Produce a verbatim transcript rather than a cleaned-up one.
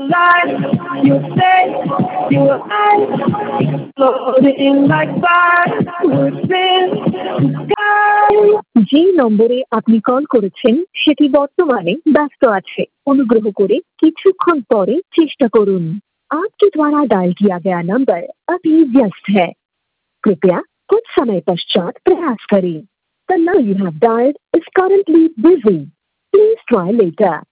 light. You say you eyes floating like fireworks in the sky. যে নম্বরে আপনি call করেছেন সেটি বর্তমানে ব্যস্ত আছে। অনুগ্রহ করে কিছুক্ষণ পরে চেষ্টা করুন। आपके द्वारा डायल किया गया नंबर अभी व्यस्त है। कृपया कुछ समय पश्चात प्रयास करें। The number you have dialed is currently busy. Please try later.